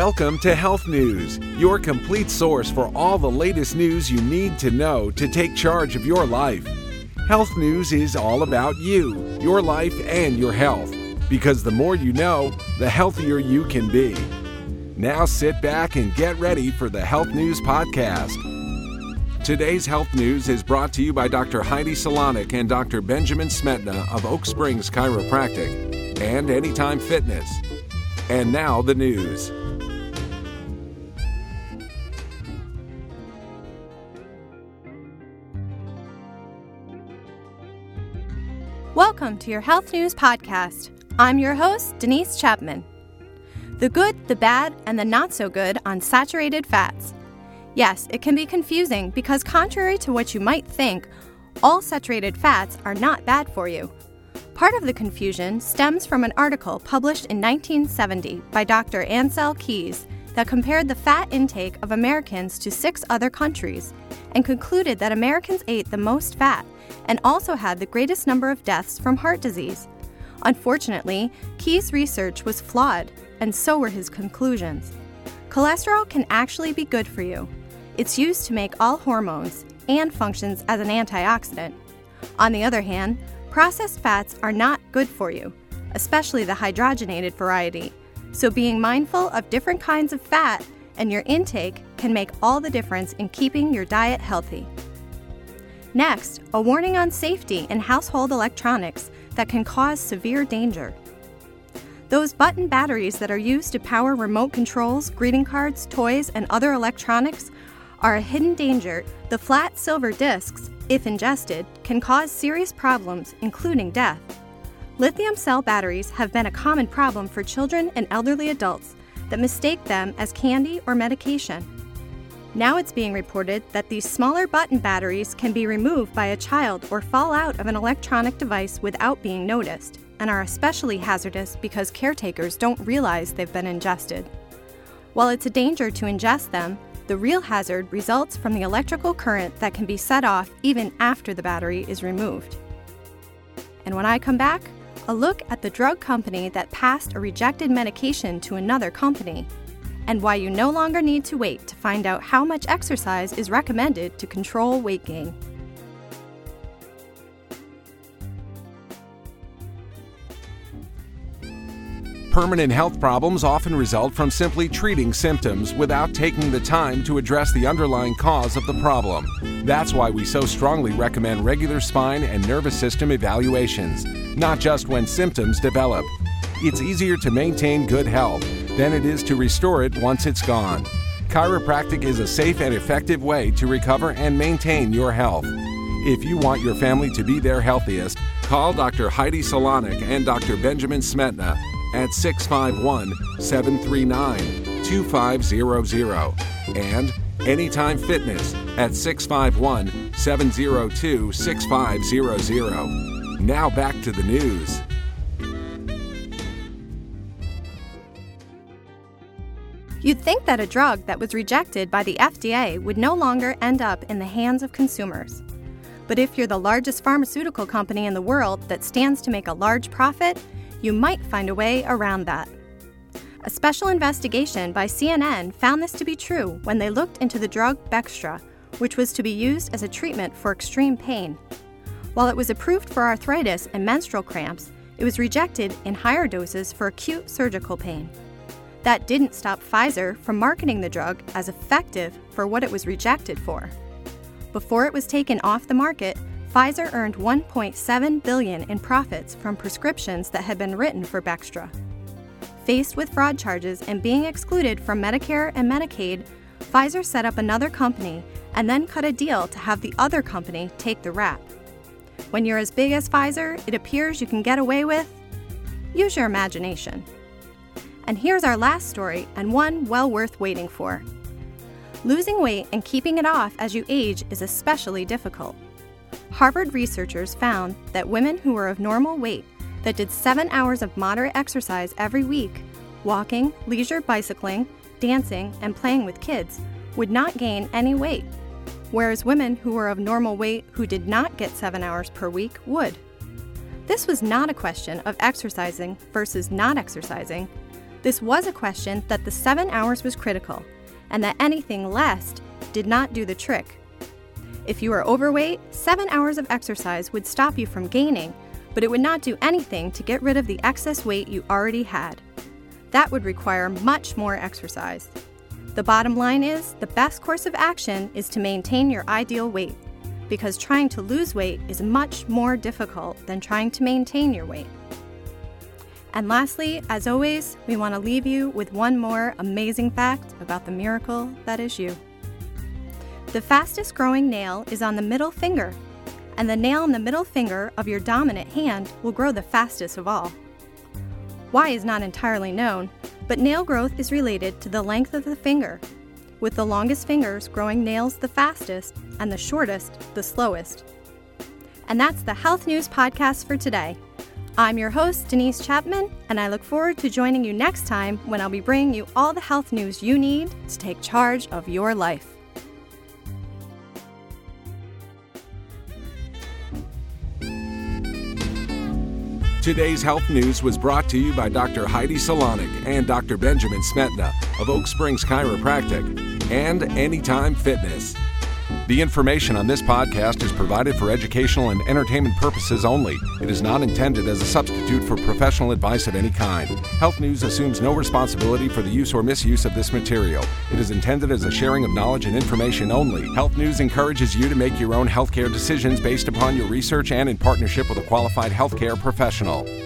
Welcome to Health News, your complete source for all the latest news you need to know to take charge of your life. Health News is all about you, your life, and your health, because the more you know, the healthier you can be. Now sit back and get ready for the Health News Podcast. Today's Health News is brought to you by Dr. Heidi Salonik and Dr. Benjamin Smetna of Oak Springs Chiropractic and Anytime Fitness. And now the news. Welcome to your Health News Podcast. I'm your host, Denise Chapman. The good, the bad, and the not so good on saturated fats. Yes, it can be confusing because contrary to what you might think, all saturated fats are not bad for you. Part of the confusion stems from an article published in 1970 by Dr. Ancel Keys that compared the fat intake of Americans to 6 other countries and concluded that Americans ate the most fat and also had the greatest number of deaths from heart disease. Unfortunately, Keys' research was flawed, and so were his conclusions. Cholesterol can actually be good for you. It's used to make all hormones and functions as an antioxidant. On the other hand, processed fats are not good for you, especially the hydrogenated variety. So being mindful of different kinds of fat and your intake can make all the difference in keeping your diet healthy. Next, a warning on safety in household electronics that can cause severe danger. Those button batteries that are used to power remote controls, greeting cards, toys, and other electronics are a hidden danger. The flat silver discs, if ingested, can cause serious problems, including death. Lithium cell batteries have been a common problem for children and elderly adults that mistake them as candy or medication. Now it's being reported that these smaller button batteries can be removed by a child or fall out of an electronic device without being noticed, and are especially hazardous because caretakers don't realize they've been ingested. While it's a danger to ingest them, the real hazard results from the electrical current that can be set off even after the battery is removed. And when I come back, a look at the drug company that passed a rejected medication to another company, and why you no longer need to wait to find out how much exercise is recommended to control weight gain. Permanent health problems often result from simply treating symptoms without taking the time to address the underlying cause of the problem. That's why we so strongly recommend regular spine and nervous system evaluations, not just when symptoms develop. It's easier to maintain good health than it is to restore it once it's gone. Chiropractic is a safe and effective way to recover and maintain your health. If you want your family to be their healthiest, call Dr. Heidi Salonik and Dr. Benjamin Smetna at 651-739-2500 and Anytime Fitness at 651-702-6500. Now back to the news. You'd think that a drug that was rejected by the FDA would no longer end up in the hands of consumers. But if you're the largest pharmaceutical company in the world that stands to make a large profit, you might find a way around that. A special investigation by CNN found this to be true when they looked into the drug Bextra, which was to be used as a treatment for extreme pain. While it was approved for arthritis and menstrual cramps, it was rejected in higher doses for acute surgical pain. That didn't stop Pfizer from marketing the drug as effective for what it was rejected for. Before it was taken off the market, Pfizer earned $1.7 billion in profits from prescriptions that had been written for Bextra. Faced with fraud charges and being excluded from Medicare and Medicaid, Pfizer set up another company and then cut a deal to have the other company take the rap. When you're as big as Pfizer, it appears you can get away with... Use your imagination. And here's our last story, and one well worth waiting for. Losing weight and keeping it off as you age is especially difficult. Harvard researchers found that women who were of normal weight that did 7 hours of moderate exercise every week, walking, leisure bicycling, dancing, and playing with kids, would not gain any weight, whereas women who were of normal weight who did not get 7 hours per week would. This was not a question of exercising versus not exercising. This was a question that the 7 hours was critical, and that anything less did not do the trick. If you are overweight, 7 hours of exercise would stop you from gaining, but it would not do anything to get rid of the excess weight you already had. That would require much more exercise. The bottom line is, the best course of action is to maintain your ideal weight, because trying to lose weight is much more difficult than trying to maintain your weight. And lastly, as always, we want to leave you with one more amazing fact about the miracle that is you. The fastest growing nail is on the middle finger, and the nail in the middle finger of your dominant hand will grow the fastest of all. Why is not entirely known, but nail growth is related to the length of the finger, with the longest fingers growing nails the fastest and the shortest the slowest. And that's the Health News Podcast for today. I'm your host, Denise Chapman, and I look forward to joining you next time when I'll be bringing you all the health news you need to take charge of your life. Today's health news was brought to you by Dr. Heidi Salonik and Dr. Benjamin Smetna of Oak Springs Chiropractic and Anytime Fitness. The information on this podcast is provided for educational and entertainment purposes only. It is not intended as a substitute for professional advice of any kind. Health News assumes no responsibility for the use or misuse of this material. It is intended as a sharing of knowledge and information only. Health News encourages you to make your own healthcare decisions based upon your research and in partnership with a qualified healthcare professional.